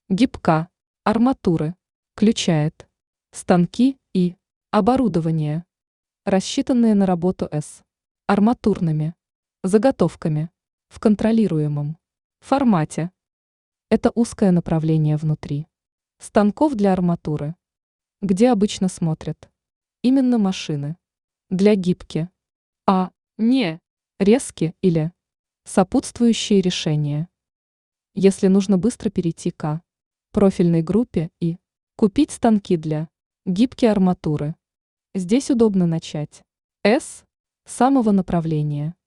Гибка, арматуры, включает станки и оборудование, рассчитанные на работу с арматурными заготовками в контролируемом формате. Это узкое направление внутри станков для арматуры, где обычно смотрят именно машины для гибки, а не резки или сопутствующие решения. Если нужно быстро перейти к профильной группе и купить станки для гибки арматуры, здесь удобно начать с самого направления.